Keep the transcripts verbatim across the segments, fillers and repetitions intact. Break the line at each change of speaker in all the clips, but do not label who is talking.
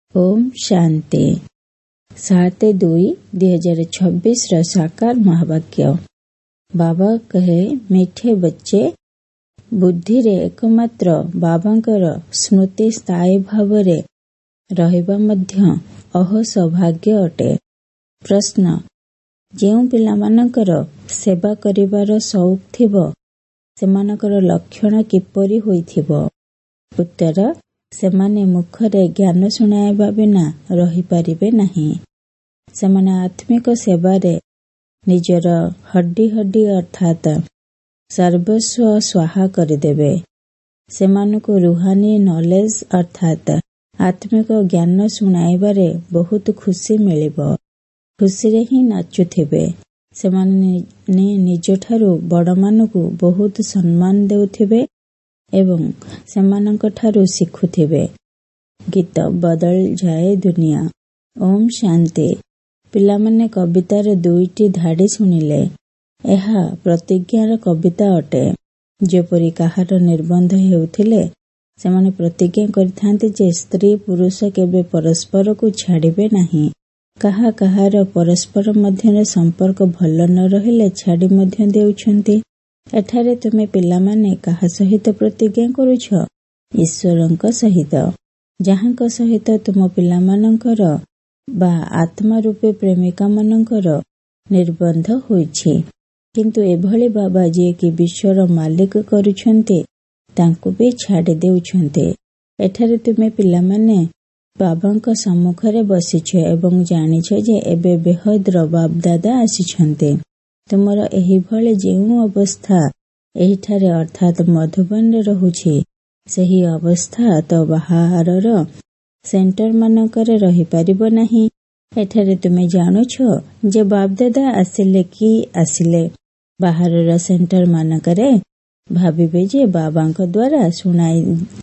ओम शांति। सात दुई दुई हजार छब्बीस रा साकार महावाक्य। बाबा कहे, मिठे बच्चे, बुद्धि रे एकमात्र बाबांकर स्मृति स्थायी भावरे रहिबा मध्य अह सौभाग्य अटे। प्रश्न, जेउ पिलामानकर सेवा करिबार शौक थिबो सेमानकर लक्षण किपरि होइथिबो? उत्तर, सेमाने मुखरे ज्ञान शुणाइबा बिना रही पारिबे नहीं। सेमाने आत्मिक सेवारे निजर हड्डी हड्डी अर्थात सर्वस्व स्वाहा करिदेबे। सेमानकु रुहानी नॉलेज अर्थात आत्मिक ज्ञान शुणाइबारे बहुत खुशी मिलिबो। खुशी रे ही नाचुथिबे। सेमाने निजठारु बड़मानकु बहुत सम्मान देउथिबे एवं सेमानंक ठारु शिखुथिबे। गीत बदल जाए दुनिया। ओम शांति। पिलामाने कवितार दुईटी धाड़ी सुनिले। एहा प्रतिज्ञार कविता अटे। जेपरि काहार निर्बंध हेउथिले सेमाने प्रतिज्ञा करिथान्ते जे स्त्री पुरुष केबे परस्पर को छाड़िबे नहीं। काहा काहार परस्पर मध्यरे संपर्क भल न रहिले छाड़ी मध्य देउछन्ते। एठारे तुमे पिलामाने काहा सहित प्रतिज्ञा करुछ? ईश्वरंक सहित, जहांक सहित तुम पिलामानंकर बा आत्मा रूपे प्रेमिका मानंकर निर्बंध होइछि। किंतु एभली बाबा जे कि विश्वर मालिक करुछन्ते तांको भी छाड़ी देउछन्ते। एठारे तुमे पिलामाने बाबांक सम्मुखरे बसिछ एवं जानिछ जे एबे बेहद्र बाप दादा आसिछन्ते। तुमर एही भले जेउ अवस्था एहिठारे अर्थात मधुबन रे रहुछि सेही अवस्था तो बाहारर सेंटर मानकरे रही पारिबो नाही। एठारे तुमे जानुछ जे बाप दादा आसिले कि आसिले बाहारर सेंटर मानकरे भाबिबे जे बाबांक द्वारा सुनाई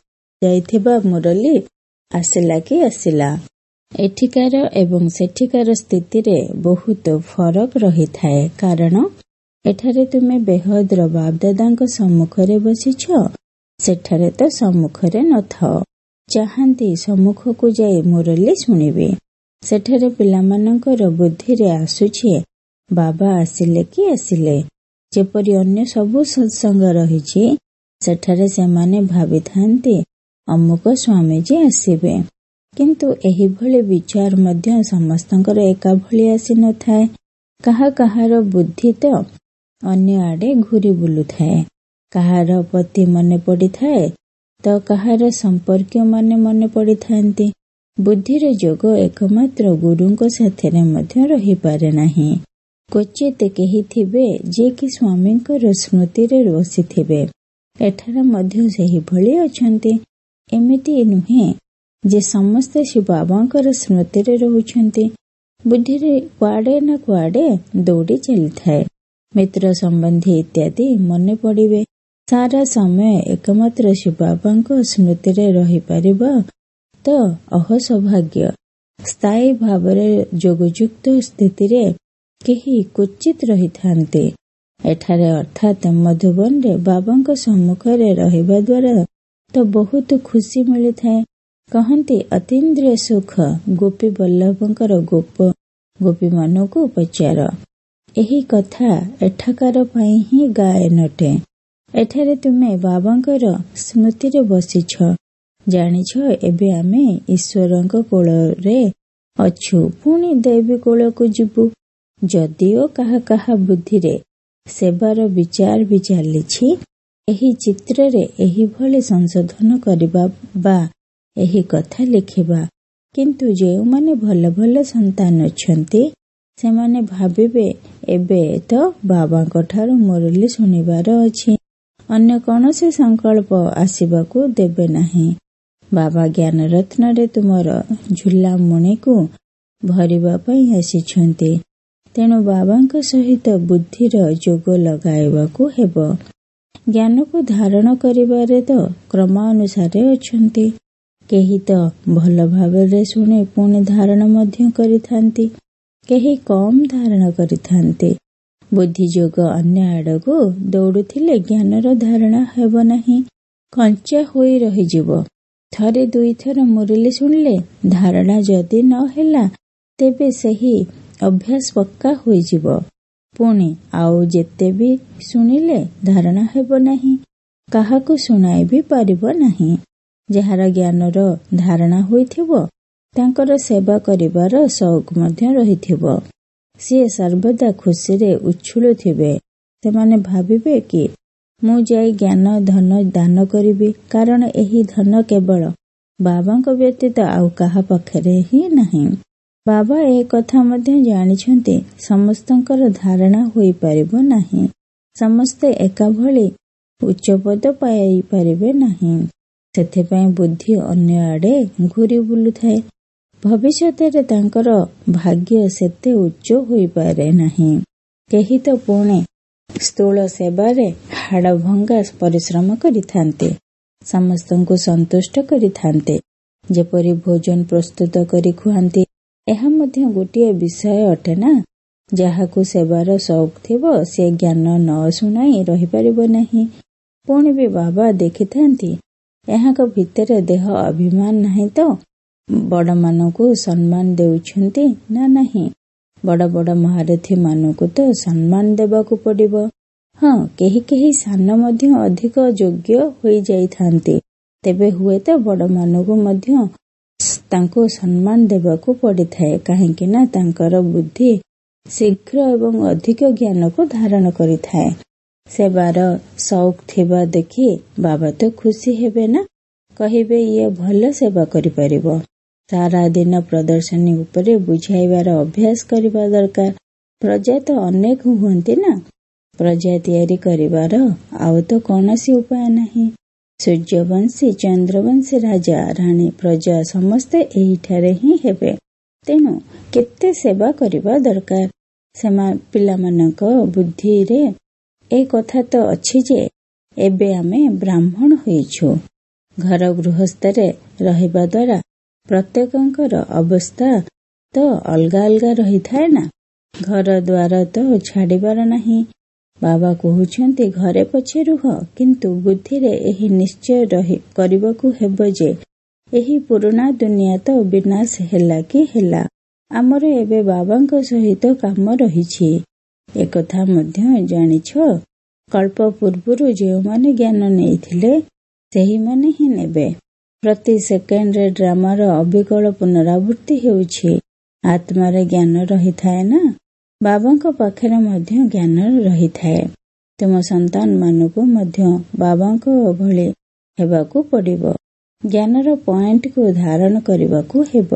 जाइथिबा मुरली आसिला कि आसिला। एठिकार एवं सेठिकार स्थिति रे बहुत फरक रही थाए। कारण एठारे तुमे बेहद्र बाप दादांक सम्मुखरे बसिछ, सेठारे तो सम्मुखरे न थाओ। चाहंती सम्मुख को जाई मुरली सुनिबे। सेठारे पिलामानंकर बुद्धि रे आसुछि बाबा आसिले कि आसिले। जेपरि अन्य सबु सत्संग रहिछि सेठारे सेमाने भाबिथान्ते अमुक स्वामी जी आसिबे। किंतु एही भले विचार मध्य समस्तंकर एका भली आसी न थाए। काहा काहार बुद्धि तो अन्य आडे घुरी बुलु थाए। काहार पति मने पड़ी थाए तो काहार संपर्क माने मने पड़ी थांती। बुद्धिर जोग एकमात्र गुरुंको साथेरे मध्य रही पारे नाही। क्वचित केही थिबे जे कि स्वामींकर स्मृति रे बसिथिबे। एठार मध्य सेही भली अछंती। एमिति नुहे जे समस्त शिव बाबांकर स्मृति रे रहुछंती। बुद्धि रे कुआडे न कुआडे दौड़ी चली थाए। मित्र संबंधी इत्यादि मने पड़िबे। सारा समय एकमात्र शिव बाबांको स्मृति रे रही पारिबा तो अह सौभाग्य। स्थायी भावरे जोगयुक्त स्थिति रे केही क्वचित रही थांते। एठारे अर्थात मधुबन रे बाबांको सम्मुखरे रहिबा द्वारा तो बहुत खुशी मिली थाए। कहंती अतीन्द्रिय सुख गोपी बल्लभंकर गोप गोपी मानकु पचार। एही कथा एठाकार पई ही गाए नटे। एठारे तुमे बाबांकर स्मृति रे बसिछ। जानिछ एबे आमे ईश्वरंक कोल रे अछु, पुणी देवी कोल को जिबु। जदिओ काहा काहा बुद्धि रे सेवार विचार भी चलिछि, एही चित्र रे एही भली संशोधन करिबा बा एही कथा लिखिबा। किंतु जेउ माने भल भल संतान अछंती सेमाने भाबिबे एबे तो बाबांक ठारु मुरली सुनिबार अछि, अन्य कौनसी संकल्प आसिबाकू देबे नाही। बाबा ज्ञान रत्न रे तुमर झुला मुनि को भरिबा पई आसिछंती। तेणु बाबांक सहित बुद्धिर जोग लगाइबाकू हेबो। ज्ञान को धारण करिबारे तो क्रमानुसारे अछंती। केही तो भल भावरे सुने पुणी धारण मध्य करिथांती, केही कम धारण करिथांती। बुद्धि जोग अन्य आडको दौड़ुथिले ज्ञानर धारणा हेबो नाही। कंचा होई रहिजिबो। ଥରେ ଦୁଇଥର ମୁରଲି ଶୁଣିଲେ ଧାରଣା ଯଦି ନ ହେଲା ତେବେ ସେହି ଅଭ୍ୟାସ ପକ୍କା ହୋଇଯିବ। ପୁଣି ଆଉ ଯେତେ ବି ଶୁଣିଲେ ଧାରଣା ହେବ ନାହିଁ, କାହାକୁ ଶୁଣାଇ ବି ପାରିବ ନାହିଁ। ଯାହାର ଜ୍ଞାନର ଧାରଣା ହୋଇଥିବ ତାଙ୍କର ସେବା କରିବାର ସଉକ ମଧ୍ୟ ରହିଥିବ। ସିଏ ସର୍ବଦା ଖୁସିରେ ଉଛୁଳୁଥିବେ। ସେମାନେ ଭାବିବେ କି ମୁଁ ଯାଇ ଜ୍ଞାନ ଧନ ଦାନ କରିବି, କାରଣ ଏହି ଧନ କେବଳ ବାବାଙ୍କ ବ୍ୟତୀତ ଆଉ କାହା ପାଖରେ ହିଁ ନାହିଁ। ବାବା ଏ କଥା ମଧ୍ୟ ଜାଣିଛନ୍ତି ସମସ୍ତଙ୍କର ଧାରଣା ହୋଇପାରିବ ନାହିଁ, ସମସ୍ତେ ଏକା ଭଳି ଉଚ୍ଚ ପଦ ପାଇପାରିବେ ନାହିଁ। ସେଥିପାଇଁ ବୁଦ୍ଧି ଅନ୍ୟ ଆଡେ ଘୁରି ବୁଲୁଥାଏ। ଭବିଷ୍ୟତରେ ତାଙ୍କର ଭାଗ୍ୟ ସେତେ ଉଚ୍ଚ ହୋଇପାରେ ନାହିଁ। କେହି ତ ପୁଣି ସ୍ଥୂଳ ସେବାରେ ହାଡ଼ଭଙ୍ଗା ପରିଶ୍ରମ କରିଥାନ୍ତି, ସମସ୍ତଙ୍କୁ ସନ୍ତୁଷ୍ଟ କରିଥାନ୍ତି, ଯେପରି ଭୋଜନ ପ୍ରସ୍ତୁତ କରି ଖୁଆନ୍ତି। ଏହା ମଧ୍ୟ ଗୋଟିଏ ବିଷୟ ଅଟେ ନା। ଯାହାକୁ ସେବାର ସଉକ ଥିବ ସେ ଜ୍ଞାନ ନ ଶୁଣାଇ ରହିପାରିବ ନାହିଁ। ପୁଣି ବି ବାବା ଦେଖିଥାନ୍ତି ଏହାଙ୍କ ଭିତରେ ଦେହ ଅଭିମାନ ନାହିଁ ତ ବଡ଼ମାନଙ୍କୁ ସମ୍ମାନ ଦେଉଛନ୍ତି ନା ନାହିଁ। ବଡ଼ ବଡ଼ ମହାରଥୀ ମାନଙ୍କୁ ତ ସମ୍ମାନ ଦେବାକୁ ପଡ଼ିବ। ହଁ, କେହି କେହି ସାନ ମଧ୍ୟ ଅଧିକ ଯୋଗ୍ୟ ହୋଇଯାଇଥାନ୍ତି, ତେବେ ହୁଏତ ବଡ଼ମାନଙ୍କୁ ମଧ୍ୟ ତାଙ୍କୁ ସମ୍ମାନ ଦେବାକୁ ପଡ଼ିଥାଏ, କାହିଁକି ନା ତାଙ୍କର ବୁଦ୍ଧି ଶୀଘ୍ର ଏବଂ ଅଧିକ ଜ୍ଞାନକୁ ଧାରଣ କରିଥାଏ। ସେବାର ସଉକ ଥିବା ଦେଖି ବାବା ତ ଖୁସି ହେବେ ନା, କହିବେ ଇଏ ଭଲ ସେବା କରିପାରିବ। ସାରା ଦିନ ପ୍ରଦର୍ଶନୀ ଉପରେ ବୁଝାଇବାର ଅଭ୍ୟାସ କରିବା ଦରକାର। ପ୍ରଜା ତ ଅନେକ ହୁଅନ୍ତି ନା, ପ୍ରଜା ତିଆରି କରିବାର ଆଉ ତ କୌଣସି ଉପାୟ ନାହିଁ। ସୂର୍ଯ୍ୟବଂଶୀ, ଚନ୍ଦ୍ରବଂଶୀ, ରାଜା ରାଣୀ, ପ୍ରଜା ସମସ୍ତେ ଏହିଠାରେ ହିଁ ହେବେ। ତେଣୁ କେତେ ସେବା କରିବା ଦରକାର। ସେମା ପିଲାମାନଙ୍କ ବୁଦ୍ଧିରେ ଏ କଥା ତ ଅଛି ଯେ ଏବେ ଆମେ ବ୍ରାହ୍ମଣ ହୋଇଛୁ। ଘର ଗୃହସ୍ଥରେ ରହିବା ଦ୍ୱାରା ପ୍ରତ୍ୟେକଙ୍କର ଅବସ୍ଥା ତ ଅଲଗା ଅଲଗା ରହିଥାଏ ନା। ଘର ଦ୍ୱାର ତ ଛାଡ଼ିବାର ନାହିଁ। ବାବା କହୁଛନ୍ତି ଘରେ ପଛେ ରୁହ, କିନ୍ତୁ ବୁଦ୍ଧିରେ ଏହି ନିଶ୍ଚୟ ରହି କରିବାକୁ ହେବ ଯେ ଏହି ପୁରୁଣା ଦୁନିଆ ତ ବିନାଶ ହେଲା କି ହେଲା, ଆମର ଏବେ ବାବାଙ୍କ ସହିତ କାମ ରହିଛି। ଏକଥା ମଧ୍ୟ ଜାଣିଛ, କଳ୍ପ ପୂର୍ବରୁ ଯେଉଁମାନେ ଜ୍ଞାନ ନେଇଥିଲେ ସେହିମାନେ ହିଁ ନେବେ। ପ୍ରତି ସେକେଣ୍ଡରେ ଡ୍ରାମାର ଅବିକଳ ପୁନରାବୃତ୍ତି ହେଉଛି। ଆତ୍ମାରେ ଜ୍ଞାନ ରହିଥାଏ ନା, ବାବାଙ୍କ ପାଖରେ ମଧ୍ୟ ଜ୍ଞାନ ରହିଥାଏ। ତୁମ ସନ୍ତାନ ମାନଙ୍କୁ ମଧ୍ୟ ବାବାଙ୍କ ଭଳି ହେବାକୁ ପଡ଼ିବ। ଜ୍ଞାନର ପଏଣ୍ଟକୁ ଧାରଣ କରିବାକୁ ହେବ।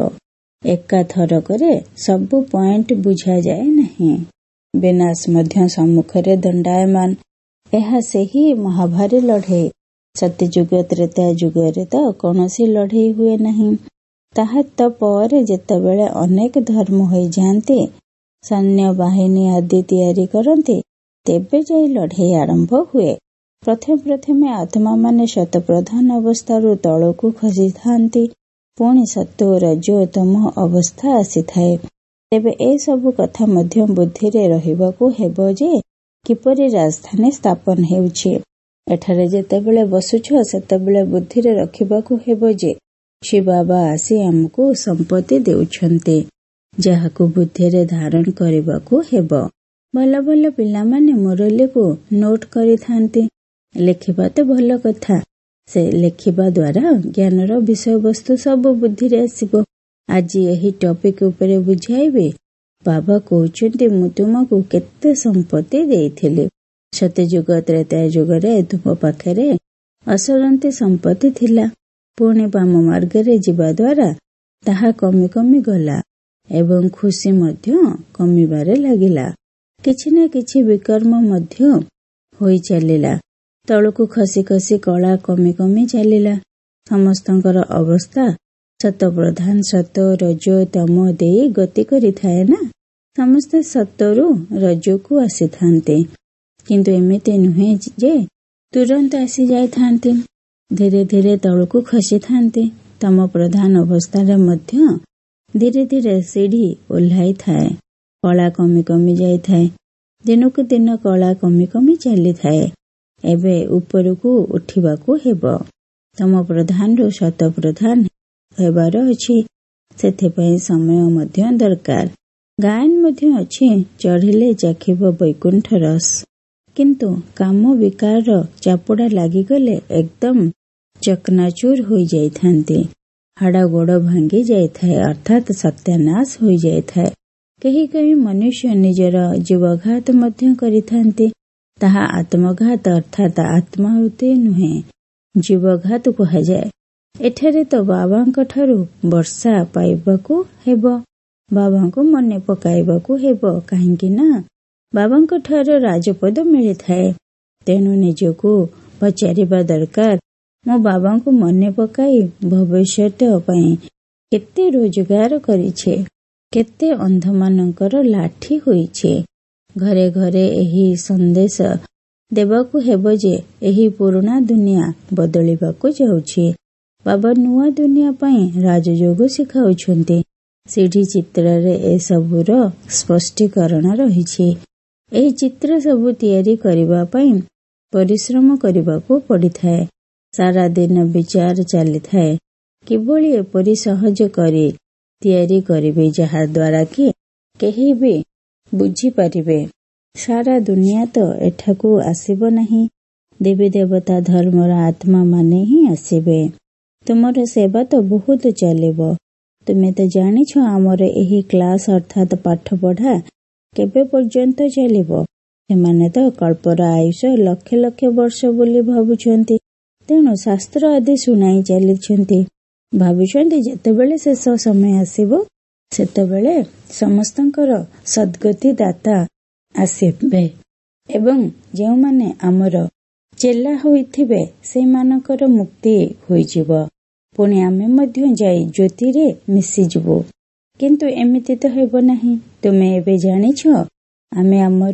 ଏକା ଥରକରେ ସବୁ ପଏଣ୍ଟ ବୁଝାଯାଏ ନାହିଁ। ବିନାଶ ମଧ୍ୟ ସମ୍ମୁଖରେ ଦଣ୍ଡାୟମାନ। ଏହା ସେହି ମହାଭାରୀ ଲଢ଼େଇ। ସତ୍ୟଯୁଗ ତ୍ରେତା ଯୁଗରେ ତ କୌଣସି ଲଢ଼େଇ ହୁଏ ନାହିଁ। ତାହା ତ ପରେ ଯେତେବେଳେ ଅନେକ ଧର୍ମ ହୋଇଯାଆନ୍ତି, ସୈନ୍ୟ ବାହିନୀ ଆଦି ତିଆରି କରନ୍ତି, ତେବେ ଯାଇ ଲଢ଼େଇ ଆରମ୍ଭ ହୁଏ। ପ୍ରଥମେ ପ୍ରଥମେ ଆତ୍ମାମାନେ ଶତପ୍ରଧାନ ଅବସ୍ଥାରୁ ତଳକୁ ଖସିଥାନ୍ତି, ପୁଣି ସତ୍ତ୍ୱ ରଜ ତମ ଅବସ୍ଥା ଆସିଥାଏ। ତେବେ ଏସବୁ କଥା ମଧ୍ୟ ବୁଦ୍ଧିରେ ରହିବାକୁ ହେବ ଯେ କିପରି ରାଜଧାନୀ ସ୍ଥାପନ ହେଉଛି। ଏଠାରେ ଯେତେବେଳେ ବସୁଛ ସେତେବେଳେ ବୁଦ୍ଧିରେ ରଖିବାକୁ ହେବ ଯେ ଶିବ ବାବା ଆସି ଆମକୁ ସମ୍ପତ୍ତି ଦେଉଛନ୍ତି, ଯାହାକୁ ବୁଦ୍ଧିରେ ଧାରଣ କରିବାକୁ ହେବ। ଭଲ ଭଲ ପିଲାମାନେ ମୁରଲୀକୁ ନୋଟ୍ କରିଥାନ୍ତି। ଲେଖିବା ତ ଭଲ କଥା, ସେ ଲେଖିବା ଦ୍ୱାରା ଜ୍ଞାନର ବିଷୟବସ୍ତୁ ସବୁ ବୁଦ୍ଧିରେ ଆସିବ। ଆଜି ଏହି ଟପିକ ଉପରେ ବୁଝାଇବେ। ବାବା କହୁଛନ୍ତି ମୁଁ ତୁମକୁ କେତେ ସମ୍ପତ୍ତି ଦେଇଥିଲି। ସତ୍ୟଯୁଗ ତ୍ରେତା ଯୁଗରେ ତୁମ ପାଖରେ ଅସରନ୍ତି ସମ୍ପତ୍ତି ଥିଲା। ପୁଣି ବାମ ମାର୍ଗରେ ଯିବା ଦ୍ୱାରା ତାହା କମି କମି ଗଲା ଏବଂ ଖୁସି ମଧ୍ୟ କମିବାରେ ଲାଗିଲା। କିଛି ନା କିଛି ବିକର୍ମ ମଧ୍ୟ ହୋଇ ଚାଲିଲା। ତଳକୁ ଖସି ଖସି କଳା କମି କମି ଚାଲିଲା। ସମସ୍ତଙ୍କର ଅବସ୍ଥା ସତ ପ୍ରଧାନ ସତ ରଜ ତମ ଦେଇ ଗତି କରିଥାଏ ନା। ସମସ୍ତେ ସତରୁ ରଜକୁ ଆସିଥାନ୍ତି, କିନ୍ତୁ ଏମିତି ନୁହେଁ ଯେ ତୁରନ୍ତ ଆସି ଯାଇଥାନ୍ତି। ଧୀରେ ଧୀରେ ତଳକୁ ଖସିଥାନ୍ତି। ତମ ପ୍ରଧାନ ଅବସ୍ଥାରେ ମଧ୍ୟ ଧୀରେ ଧୀରେ ସିଢି ଓହ୍ଲାଇଥାଏ। କଳା କମି କମି ଯାଇଥାଏ। ଦିନକୁ ଦିନ କଳା କମି କମି ଚାଲିଥାଏ। ଏବେ ଉପରକୁ ଉଠିବାକୁ ହେବ। ତମ ପ୍ରଧାନରୁ ଶତ ପ୍ରଧାନ ହେବାର ଅଛି। ସେଥିପାଇଁ ସମୟ ମଧ୍ୟ ଦରକାର। ଗାୟନ ମଧ୍ୟ ଅଛି, ଚଢିଲେ ଚାଖିବ ବୈକୁଣ୍ଠ ରସ। କିନ୍ତୁ କାମ ବିକାର ଚାପୁଡା ଲାଗିଗଲେ ଏକଦମ ଚକନାଚୁର ହୋଇଯାଇଥାନ୍ତି। ହାଡ଼ ଗୋଡ଼ ଭାଙ୍ଗି ଯାଇଥାଏ, ଅର୍ଥାତ୍ ସତ୍ୟାନାଶ ହୋଇଯାଇଥାଏ। କେହି କେହି ମନୁଷ୍ୟ ନିଜର ଜୀବଘାତ ମଧ୍ୟ କରିଥାନ୍ତି। ତାହା ଆତ୍ମଘାତ ଅର୍ଥାତ୍ ଆତ୍ମାହୁତି ନୁହେଁ, ଜୀବଘାତ କୁହାଯାଏ। ଏଠାରେ ତ ବାବାଙ୍କ ଠାରୁ ବର୍ଷା ପାଇବାକୁ ହେବ, ବାବାଙ୍କୁ ମନେ ପକାଇବାକୁ ହେବ। କାହିଁକି ନା ବାବାଙ୍କ ଠାରୁ ରାଜପଦ ମିଳିଥାଏ। ତେଣୁ ନିଜକୁ ପଚାରିବା ଦରକାର, ମୁଁ ବାବାଙ୍କୁ ମନେ ପକାଇ ଭବିଷ୍ୟତ ପାଇଁ କେତେ ରୋଜଗାର କରିଛି, କେତେ ଅନ୍ଧମାନଙ୍କର ଲାଠି ହୋଇଛି। ଘରେ ଘରେ ଏହି ସନ୍ଦେଶ ଦେବାକୁ ହେବ ଯେ ଏହି ପୁରୁଣା ଦୁନିଆ ବଦଳିବାକୁ ଯାଉଛି। ବାବା ନୂଆ ଦୁନିଆ ପାଇଁ ରାଜଯୋଗ ଶିଖାଉଛନ୍ତି। ସିଢି ଚିତ୍ରରେ ଏସବୁର ସ୍ପଷ୍ଟୀକରଣ ରହିଛି। ଏହି ଚିତ୍ର ସବୁ ତିଆରି କରିବା ପାଇଁ ପରିଶ୍ରମ କରିବାକୁ ପଡ଼ିଥାଏ। ସାରା ଦିନ ବିଚାର ଚାଲିଥାଏ, କିଭଳି ଏପରି ସହଜ କରି ତିଆରି କରିବେ ଯାହା ଦ୍ୱାରା କି କେହି ବି ବୁଝିପାରିବେ। ସାରା ଦୁନିଆ ତ ଏଠାକୁ ଆସିବ ନାହିଁ। ଦେବୀ ଦେବତା ଧର୍ମର ଆତ୍ମା ମାନେ ହିଁ ଆସିବେ। ତୁମର ସେବା ତ ବହୁତ ଚାଲିବ। ତୁମେ ତ ଜାଣିଛ ଆମର ଏହି କ୍ଲାସ ଅର୍ଥାତ୍ ପାଠ ପଢା କେବେ ପର୍ଯ୍ୟନ୍ତ ଚାଲିବ। ସେମାନେ ତ କଳ୍ପର ଆୟୁଷ ଲକ୍ଷ ଲକ୍ଷ ବର୍ଷ ବୋଲି ଭାବୁଛନ୍ତି। ତେଣୁ ଶାସ୍ତ୍ର ଆଦି ଶୁଣାଇ ଚାଲିଛନ୍ତି। ଭାବୁଛନ୍ତି ଯେତେବେଳେ ଶେଷ ସମୟ ଆସିବ ସେତେବେଳେ ସମସ୍ତଙ୍କର ସଦ୍ଗତି ଦାତା ଆସିବେ ଏବଂ ଯେଉଁମାନେ ଆମର ଚେଲା ହୋଇଥିବେ ସେମାନଙ୍କର ମୁକ୍ତି ହୋଇଯିବ। ପୁଣି ଆମେ ମଧ୍ୟ ଯାଇ ଜ୍ୟୋତିରେ ମିଶିଯିବୁ। କିନ୍ତୁ ଏମିତି ତ ହେବ ନାହିଁ। ତୁମେ ଏବେ ଜାଣିଛ ଆମେ ଆମର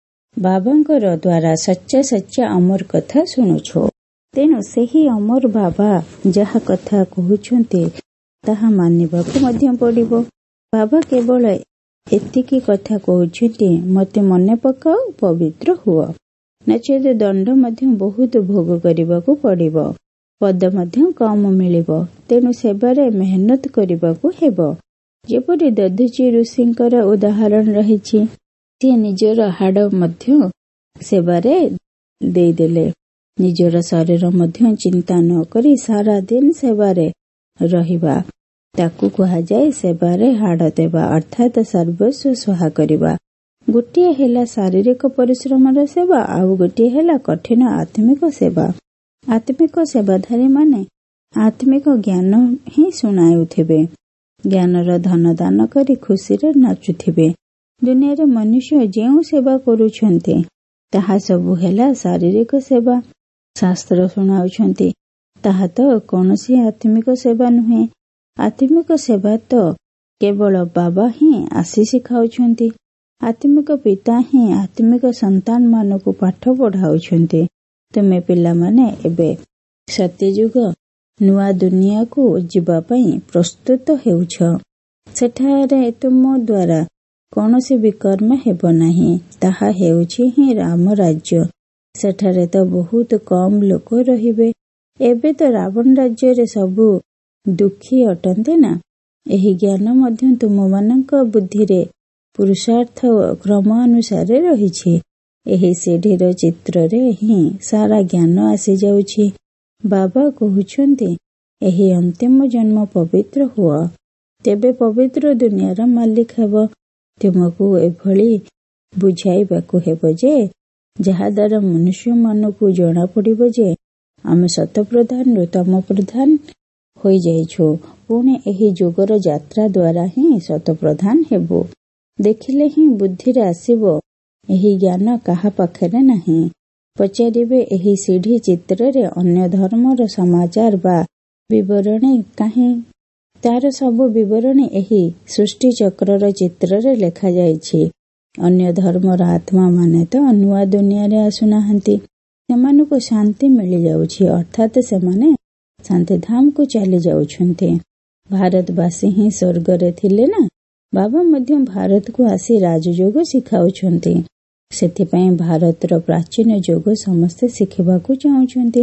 ବାବାଙ୍କର ଦ୍ୱାରା ସଚ୍ଚା ସଚ୍ଚା ଅମର କଥା ଶୁଣୁଛୁ। ତେଣୁ ସେହି ଅମର ବାବା ଯାହା କଥା କହୁଛନ୍ତି ତାହା ମାନିବାକୁ ମଧ୍ୟ ପଡ଼ିବ। ବାବା କେବଳ ଏତିକି କଥା କହୁଛନ୍ତି, ମୋତେ ମନେ ପକାଅ, ପବିତ୍ର ହୁଅ। ନଚେତ ଦଣ୍ଡ ମଧ୍ୟ ବହୁତ ଭୋଗ କରିବାକୁ ପଡ଼ିବ, ପଦ ମଧ୍ୟ କମ ମିଳିବ। ତେଣୁ ସେବାରେ ମେହନତ କରିବାକୁ ହେବ। ଯେପରି ଦଧିଚି ଋଷିଙ୍କର ଉଦାହରଣ ରହିଛି। ସିଏ ନିଜର ହାଡ଼ ମଧ୍ୟ ସେବାରେ ଦେଇଦେଲେ। ନିଜର ଶରୀର ମଧ୍ୟ ଚିନ୍ତା ନ କରି ସାରା ଦିନ ସେବାରେ ରହିବା। ତାକୁ କୁହାଯାଏ ସେବାରେ ହାଡ଼ ଦେବା ଅର୍ଥାତ୍ ସର୍ବସ୍ୱ ସ୍ୱାହା କରିବା। ଗୋଟିଏ ହେଲା ଶାରୀରିକ ପରିଶ୍ରମର ସେବା, ଆଉ ଗୋଟିଏ ହେଲା କଠିନ ଆତ୍ମିକ ସେବା। ଆତ୍ମିକ ସେବାଧାରୀ ମାନେ ଆତ୍ମିକ ଜ୍ଞାନ ହିଁ ଶୁଣାଉଥିବେ, ଜ୍ଞାନର ଧନ ଦାନ କରି ଖୁସିରେ ନାଚୁଥିବେ। ଦୁନିଆରେ ମନୁଷ୍ୟ ଯେଉଁ ସେବା କରୁଛନ୍ତି ତାହା ସବୁ ହେଲା ଶାରୀରିକ ସେବା। ଶାସ୍ତ୍ର ଶୁଣାଉଛନ୍ତି ତାହା ତ କୌଣସି ଆତ୍ମିକ ସେବା ନୁହେଁ। ଆତ୍ମିକ ସେବା ତ କେବଳ ବାବା ହିଁ ଆସି ଶିଖାଉଛନ୍ତି। ଆତ୍ମିକ ପିତା ହିଁ ଆତ୍ମିକ ସନ୍ତାନ ମାନଙ୍କୁ ପାଠ ପଢାଉଛନ୍ତି। ତୁମେ ପିଲାମାନେ ଏବେ ସତ୍ୟଯୁଗ ନୂଆ ଦୁନିଆକୁ ଯିବା ପାଇଁ ପ୍ରସ୍ତୁତ ହେଉଛ। ସେଠାରେ ତୁମ ଦ୍ୱାରା କୌଣସି ବିକର୍ମ ହେବ ନାହିଁ। ତାହା ହେଉଛି ହିଁ ରାମ ରାଜ୍ୟ। ସେଠାରେ ତ ବହୁତ କମ୍ ଲୋକ ରହିବେ। ଏବେ ତ ରାବଣ ରାଜ୍ୟରେ ସବୁ ଦୁଃଖୀ ଅଟନ୍ତି ନା। ଏହି ଜ୍ଞାନ ମଧ୍ୟ ତୁମମାନଙ୍କ ବୁଦ୍ଧିରେ ପୁରୁଷାର୍ଥ କ୍ରମ ଅନୁସାରେ ରହିଛି। ଏହି ସିଢିର ଚିତ୍ରରେ ହିଁ ସାରା ଜ୍ଞାନ ଆସିଯାଉଛି। ବାବା କହୁଛନ୍ତି ଏହି ଅନ୍ତିମ ଜନ୍ମ ପବିତ୍ର ହୁଅ, ତେବେ ପବିତ୍ର ଦୁନିଆର ମାଲିକ ହେବ। ତୁମକୁ ଏଭଳି ବୁଝାଇବାକୁ ହେବ ଯେ ଯାହାଦ୍ୱାରା ମନୁଷ୍ୟ ମନକୁ ଜଣାପଡ଼ିବ ଯେ ଆମେ ଶତପ୍ରଧାନରୁ ତମ ପ୍ରଧାନ ହୋଇଯାଇଛୁ। ପୁଣି ଏହି ଯୁଗର ଯାତ୍ରା ଦ୍ୱାରା ହିଁ ଶତପ୍ରଧାନ ହେବୁ। ଦେଖିଲେ ହିଁ ବୁଦ୍ଧିରେ ଆସିବ ଏହି ଜ୍ଞାନ କାହା ପାଖରେ ନାହିଁ। ପଚାରିବେ ଏହି ସିଢି ଚିତ୍ରରେ ଅନ୍ୟ ଧର୍ମର ସମାଚାର ବା ବିବରଣୀ କାହିଁ? ତାର ସବୁ ବିବରଣୀ ଏହି ସୃଷ୍ଟି ଚକ୍ରର ଚିତ୍ରରେ ଲେଖାଯାଇଛି। ଅନ୍ୟ ଧର୍ମର ଆତ୍ମା ମାନେ ତ ନୂଆ ଦୁନିଆରେ ଆସୁନାହାନ୍ତି। ସେମାନଙ୍କୁ ଶାନ୍ତି ମିଳିଯାଉଛି ଅର୍ଥାତ୍ ସେମାନେ ଶାନ୍ତିଧାମକୁ ଚାଲି ଯାଉଛନ୍ତି। ଭାରତବାସୀ ହିଁ ସ୍ୱର୍ଗରେ ଥିଲେ ନା। ବାବା ମଧ୍ୟ ଭାରତକୁ ଆସି ରାଜଯୋଗ ଶିଖାଉଛନ୍ତି। ସେଥିପାଇଁ ଭାରତର ପ୍ରାଚୀନ ଯୋଗ ସମସ୍ତେ ଶିଖିବାକୁ ଚାହୁଁଛନ୍ତି।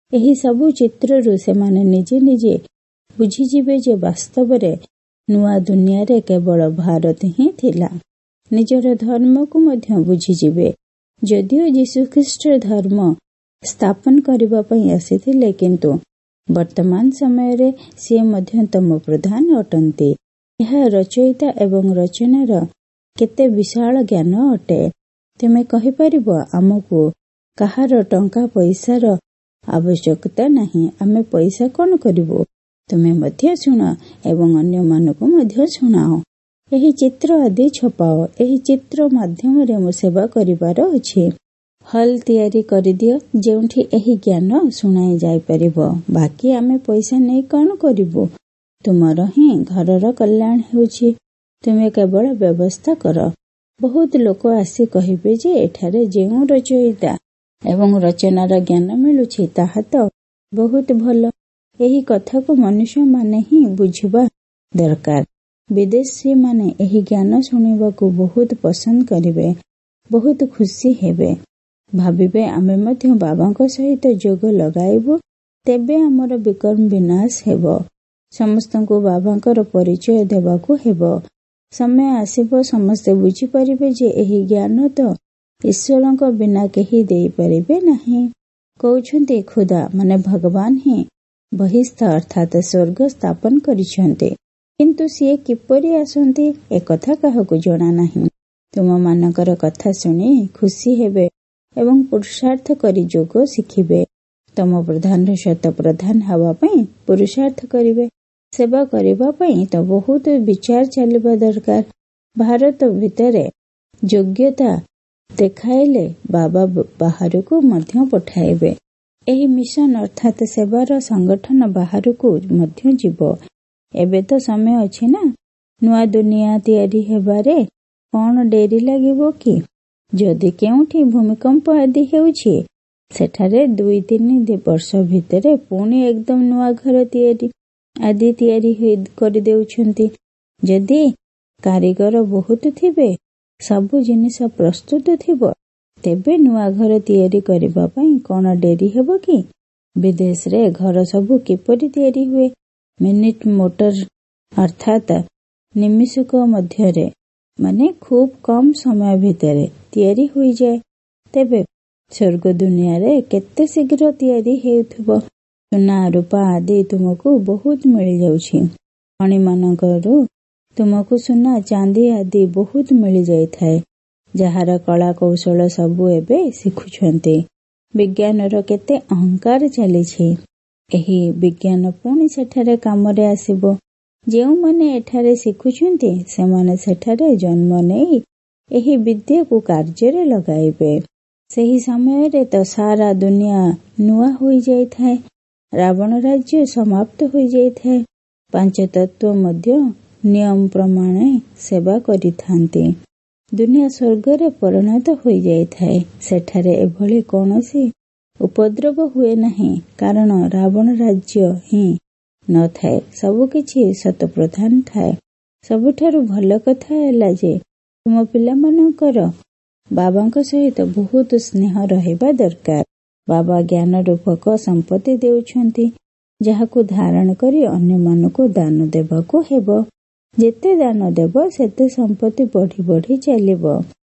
ଏହି ସବୁ ଚିତ୍ରରୁ ସେମାନେ ନିଜେ ନିଜେ ବୁଝିଯିବେ ଯେ ବାସ୍ତବରେ ନୂଆ ଦୁନିଆରେ କେବଳ ଭାରତ ହିଁ ଥିଲା। ନିଜର ଧର୍ମକୁ ମଧ୍ୟ ବୁଝିଯିବେ। ଯଦିଓ ଯୀଶୁଖ୍ରୀଷ୍ଟ ଧର୍ମ ସ୍ଥାପନ କରିବା ପାଇଁ ଆସିଥିଲେ, କିନ୍ତୁ ବର୍ତ୍ତମାନ ସମୟରେ ସିଏ ମଧ୍ୟ ତମ ପ୍ରଧାନ ଅଟନ୍ତି। ଏହା ରଚୟିତା ଏବଂ ରଚନାର କେତେ ବିଶାଳ ଜ୍ଞାନ ଅଟେ। ତୁମେ କହିପାରିବ, ଆମକୁ କାହାର ଟଙ୍କା ପଇସାର ଆବଶ୍ୟକତା ନାହିଁ, ଆମେ ପଇସା କଣ କରିବୁ? ତୁମେ ମଧ୍ୟ ଶୁଣ ଏବଂ ଅନ୍ୟମାନଙ୍କୁ ମଧ୍ୟ ଶୁଣାଅ। ଏହି ଚିତ୍ର ଆଦି ଛପାଅ। ଏହି ଚିତ୍ର ମାଧ୍ୟମରେ ମୁଁ ସେବା କରିବାର ଅଛି। ହଲ୍ ତିଆରି କରିଦିଅ ଯେଉଁଠି ଏହି ଜ୍ଞାନ ଶୁଣାଇ ଯାଇପାରିବ। ବାକି ଆମେ ପଇସା ନେଇ କଣ କରିବୁ? ତୁମର ହିଁ ଘରର କଲ୍ୟାଣ ହେଉଛି। ତୁମେ କେବଳ ବ୍ୟବସ୍ଥା କର। ବହୁତ ଲୋକ ଆସି କହିବେ ଯେ ଏଠାରେ ଯେଉଁ ରଚୟିତା ଏବଂ ରଚନାର ଜ୍ଞାନ ମିଳୁଛି ତାହା ତ ବହୁତ ଭଲ। ଏହି କଥାକୁ ମନୁଷ୍ୟମାନେ ହିଁ ବୁଝିବା ଦରକାର। ବିଦେଶୀମାନେ ଏହି ଜ୍ଞାନ ଶୁଣିବାକୁ ବହୁତ ପସନ୍ଦ କରିବେ, ବହୁତ ଖୁସି ହେବେ, ଭାବିବେ ଆମେ ମଧ୍ୟ ବାବାଙ୍କ ସହିତ ଯୋଗ ଲଗାଇବୁ, ତେବେ ଆମର ବିକର୍ମ ବିନାଶ ହେବ। ସମସ୍ତଙ୍କୁ ବାବାଙ୍କର ପରିଚୟ ଦେବାକୁ ହେବ। ସମୟ ଆସିବ ସମସ୍ତେ ବୁଝିପାରିବେ ଯେ ଏହି ଜ୍ଞାନ ତ ଈଶ୍ୱରଙ୍କ ବିନା କେହି ଦେଇପାରିବେ ନାହିଁ। କହୁଛନ୍ତି ଖୁଦା ମାନେ ଭଗବାନ ହିଁ ବହିସ୍ଥ ଅର୍ଥାତ୍ ସ୍ୱର୍ଗ ସ୍ଥାପନ କରିଛନ୍ତି, କିନ୍ତୁ ସିଏ କିପରି ଆସନ୍ତି ଏକଥା କାହାକୁ ଜଣା ନାହିଁ। ତୁମମାନଙ୍କର କଥା ଶୁଣି ଖୁସି ହେବେ ଏବଂ ପୁରୁଷାର୍ଥ କରି ଯୋଗ ଶିଖିବେ। ତମ ପ୍ରଧାନର ଶତ ପ୍ରଧାନ ହେବା ପାଇଁ ପୁରୁଷାର୍ଥ କରିବେ। ସେବା କରିବା ପାଇଁ ତ ବହୁତ ବିଚାର ଚାଲିବା ଦରକାର। ଭାରତ ଭିତରେ ଯୋଗ୍ୟତା ଦେଖାଇଲେ ବାବା ବାହାରକୁ ମଧ୍ୟ ପଠାଇବେ। ଏହି ମିଶନ ଅର୍ଥାତ୍ ସେବାର ସଂଗଠନ ବାହାରକୁ ମଧ୍ୟ ଯିବ। ଏବେ ତ ସମୟ ଅଛି ନା। ନୂଆ ଦୁନିଆ ତିଆରି ହେବାରେ କଣ ଡେରି ଲାଗିବ କି? ଯଦି କେଉଁଠି ଭୂମିକମ୍ପ ଆଦି ହେଉଛି, ସେଠାରେ ଦୁଇ ତିନି ବର୍ଷ ଭିତରେ ପୁଣି ଏକଦମ ନୂଆ ଘର ତିଆରି ଆଦି ତିଆରି କରିଦେଉଛନ୍ତି। ଯଦି କାରିଗର ବହୁତ ଥିବେ, ସବୁ ଜିନିଷ ପ୍ରସ୍ତୁତ ଥିବ, ତେବେ ନୂଆ ଘର ତିଆରି କରିବା ପାଇଁ କଣ ଡେରି ହେବ କି? ବିଦେଶରେ ଘର ସବୁ କିପରି ତିଆରି ହୁଏ? ମିନିଟ୍ ମୋଟର ଅର୍ଥାତ୍ ନିମିଷକ ମଧ୍ୟରେ, ମାନେ ଖୁବ୍ କମ ସମୟ ଭିତରେ ତିଆରି ହୋଇଯାଏ। ତେବେ ସ୍ୱର୍ଗ ଦୁନିଆରେ କେତେ ଶୀଘ୍ର ତିଆରି ହେଉଥିବ। ସୁନା ରୂପା ଆଦି ତୁମକୁ ବହୁତ ମିଳିଯାଉଛି। ଖଣିମାନଙ୍କରୁ ତୁମକୁ ସୁନା ଚାନ୍ଦି ଆଦି ବହୁତ ମିଳିଯାଇଥାଏ, ଯାହାର କଳା କୌଶଳ ସବୁ ଏବେ ଶିଖୁଛନ୍ତି। ବିଜ୍ଞାନର କେତେ ଅହଙ୍କାର ଚାଲିଛି। ଏହି ବିଜ୍ଞାନ ପୁଣି ସେଠାରେ କାମରେ ଆସିବ। ଯେଉଁମାନେ ଏଠାରେ ଶିଖୁଛନ୍ତି ସେମାନେ ସେଠାରେ ଜନ୍ମ ନେଇ ଏହି ବିଦ୍ୟାକୁ କାର୍ଯ୍ୟରେ ଲଗାଇବେ। ସେହି ସମୟରେ ତ ସାରା ଦୁନିଆ ନୂଆ ହୋଇଯାଇଥାଏ। ରାବଣ ରାଜ୍ୟ ସମାପ୍ତ ହୋଇଯାଇଥାଏ। ପାଞ୍ଚ ତତ୍ତ୍ୱ ମଧ୍ୟ ନିୟମ ପ୍ରମାଣେ ସେବା କରିଥାନ୍ତି। ଦୁନିଆ ସ୍ୱର୍ଗରେ ପରିଣତ ହୋଇଯାଇଥାଏ। ସେଠାରେ ଏଭଳି କୌଣସି ଉପଦ୍ରବ ହୁଏ ନାହିଁ, କାରଣ ରାବଣ ରାଜ୍ୟ ହିଁ ନଥାଏ। ସବୁକିଛି ଶତପ୍ରଧାନ ଥାଏ। ସବୁଠାରୁ ଭଲ କଥା ହେଲା ଯେ ତୁମ ପିଲାମାନଙ୍କର ବାବାଙ୍କ ସହିତ ବହୁତ ସ୍ନେହ ରହିବା ଦରକାର। ବାବା ଜ୍ଞାନ ରୂପକ ସମ୍ପତ୍ତି ଦେଉଛନ୍ତି, ଯାହାକୁ ଧାରଣ କରି ଅନ୍ୟମାନଙ୍କୁ ଦାନ ଦେବାକୁ ହେବ। ଯେତେ ଦାନ ଦେବ ସେତେ ସମ୍ପତ୍ତି ବଢି ବଢି ଚାଲିବ।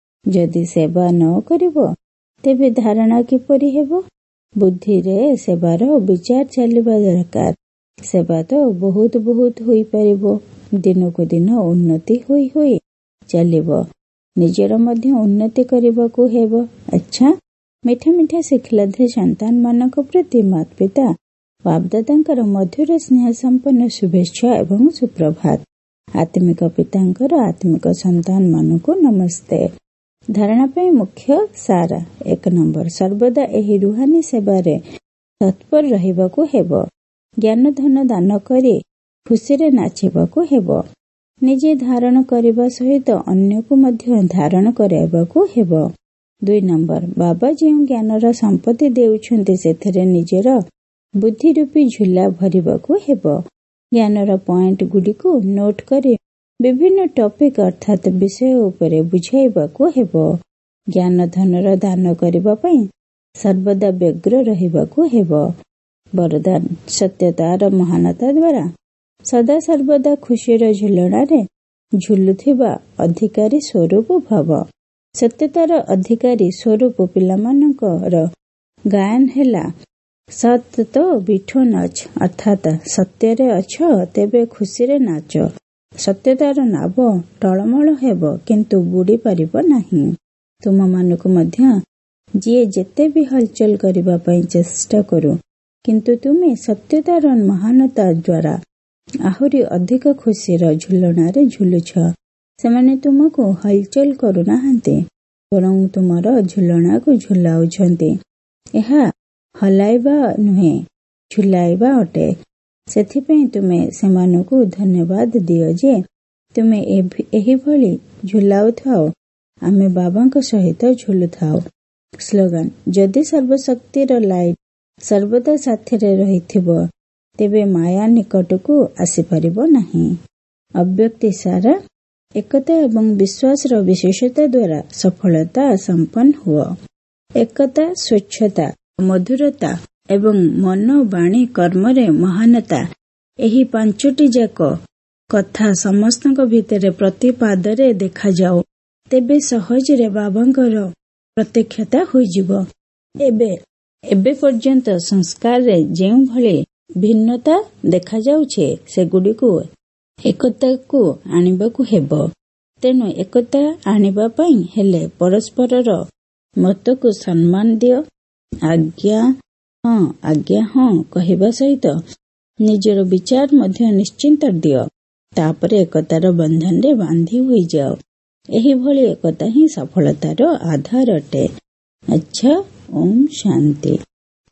ଯଦି ସେବା ନ କରିବ ତେବେ ଧାରଣା କିପରି ହେବ? ବୁଦ୍ଧିରେ ସେବାର ବିଚାର ଚାଲିବା ଦରକାର। ସେବା ତ ବହୁତ ବହୁତ ହୋଇପାରିବ। ଦିନକୁ ଦିନ ଉନ୍ନତି ହୋଇ ହୋଇ ଚାଲିବ। ନିଜର ମଧ୍ୟ ଉନ୍ନତି କରିବାକୁ ହେବ। ଆଚ୍ଛା, ମିଠା ମିଠା ଶିଖିଲାଧେ ସନ୍ତାନ ମାନଙ୍କ ପ୍ରତି ମାତା ପିତା ବାପଦାଦାଙ୍କର ମଧୁର ସ୍ନେହ ସମ୍ପନ୍ନ ଶୁଭେଚ୍ଛା ଏବଂ ସୁପ୍ରଭାତ। ଆତ୍ମିକ ପିତାଙ୍କର ଆତ୍ମିକ ସନ୍ତାନ ମାନଙ୍କୁ ନମସ୍ତେ। ଧାରଣା ପାଇଁ ମୁଖ୍ୟ ସାର। ଏକ ନମ୍ବର, ସର୍ବଦା ଏହି ରୁହାନୀ ସେବାରେ ତତ୍ପର ରହିବାକୁ ହେବ। ଜ୍ଞାନ ଧନ ଦାନ କରି ଖୁସିରେ ନାଚିବାକୁ ହେବ। ନିଜେ ଧାରଣ କରିବା ସହିତ ଅନ୍ୟକୁ ମଧ୍ୟ ଧାରଣ କରାଇବାକୁ ହେବ। ଦୁଇ ନମ୍ବର, ବାବା ଯେଉଁ ଜ୍ଞାନର ସମ୍ପତ୍ତି ଦେଉଛନ୍ତି ସେଥିରେ ନିଜର ବୁଦ୍ଧି ରୂପୀ ଝୁଲା ଭରିବାକୁ ହେବ। ଜ୍ଞାନର ପଏଣ୍ଟ ଗୁଡ଼ିକୁ ନୋଟ୍ କରି ବିଭିନ୍ନ ଟପିକ ଅର୍ଥାତ୍ ବିଷୟ ଉପରେ ବୁଝାଇବାକୁ ହେବ। ଜ୍ଞାନ ଧନର ଦାନ କରିବା ପାଇଁ ସର୍ବଦା ବ୍ୟଗ୍ର ରହିବାକୁ ହେବ। ବରଦାନ ସତ୍ୟତାର ମହାନତା ଦ୍ୱାରା ସଦା ସର୍ବଦା ଖୁସିର ଝୁଲଣାରେ ଝୁଲୁଥିବା ଅଧିକାରୀ ସ୍ୱରୂପ ଭାବ। ସତ୍ୟତାର ଅଧିକାରୀ ସ୍ୱରୂପ ପିଲାମାନଙ୍କର ଗାୟନ ହେଲା ସତ୍ ତ ବିଠୋ ନଚ, ଅର୍ଥାତ୍ ସତ୍ୟରେ ଅଛ ତେବେ ଖୁସିରେ ନାଚ। ସତ୍ୟତାର ନାବ ଟଳମଳ ହେବ କିନ୍ତୁ ବୁଡ଼ି ପାରିବ ନାହିଁ। ତୁମମାନଙ୍କୁ ମଧ୍ୟ ଯିଏ ଯେତେ ବି ହଲଚଲ କରିବା ପାଇଁ ଚେଷ୍ଟା କରୁ, କିନ୍ତୁ ତୁମେ ସତ୍ୟତାର ମହାନତା ଦ୍ୱାରା ଆହୁରି ଅଧିକ ଖୁସିର ଝୁଲଣାରେ ଝୁଲୁଛ। ସେମାନେ ତୁମକୁ ହଲଚଲ କରୁନାହାନ୍ତି, ବରଂ ତୁମର ଝୁଲଣାକୁ ଝୁଲାଉଛନ୍ତି। ଏହା ହଲାଇବା ନୁହେଁ, ଝୁଲାଇବା ଅଟେ। ସେଥିପାଇଁ ତୁମେ ସେମାନଙ୍କୁ ଧନ୍ୟବାଦ ଦିଅ ଯେ ତୁମେ ଏହିଭଳି ଝୁଲାଉଥାଅ, ଆମେ ବାବାଙ୍କ ସହିତ ଝୁଲୁଥାଉ। ସ୍ଲୋଗାନ: ଯଦି ସର୍ବଶକ୍ତିର ଲାଇଟ ସର୍ବଦା ସାଥିରେ ରହିଥିବ ତେବେ ମାୟା ନିକଟକୁ ଆସିପାରିବ ନାହିଁ। ଅବ୍ୟକ୍ତି ସାରା ଏକତା ଏବଂ ବିଶ୍ୱାସର ବିଶେଷତା ଦ୍ୱାରା ସଫଳତା ସମ୍ପନ୍ନ ହୁଅ। ଏକତା, ସ୍ୱଚ୍ଛତା, ମଧୁରତା ଏବଂ ମନ, ବାଣୀ, କର୍ମରେ ମହାନତା, ଏହି ପାଞ୍ଚଟି ଯାକ କଥା ସମସ୍ତଙ୍କ ଭିତରେ ପ୍ରତି ପାଦରେ ଦେଖାଯାଉ, ତେବେ ସହଜରେ ବାବାଙ୍କର ପ୍ରତ୍ୟକ୍ଷତା ହୋଇଯିବ। ଏବେ ଏବେ ପର୍ଯ୍ୟନ୍ତ ସଂସ୍କାରରେ ଯେଉଁଭଳି ଭିନ୍ନତା ଦେଖାଯାଉଛି, ସେଗୁଡ଼ିକୁ ଏକତାକୁ ଆଣିବାକୁ ହେବ। ତେଣୁ ଏକତା ଆଣିବା ପାଇଁ ହେଲେ ପରସ୍ପରର ମତକୁ ସମ୍ମାନ ଦିଅ। ଆଜ୍ଞା ହଁ ଆଜ୍ଞା ହଁ କହିବା ସହିତ ନିଜର ବିଚାର ମଧ୍ୟ ନିଶ୍ଚିନ୍ତ ଦିଅ। ତାପରେ ଏକତାର ବନ୍ଧନରେ ବାନ୍ଧି ହୋଇଯାଅ। ଏହିଭଳି ଏକତା ହିଁ ସଫଳତାର ଆଧାର ଅଟେ। ଆଚ୍ଛା, ଓମ୍ ଶାନ୍ତି।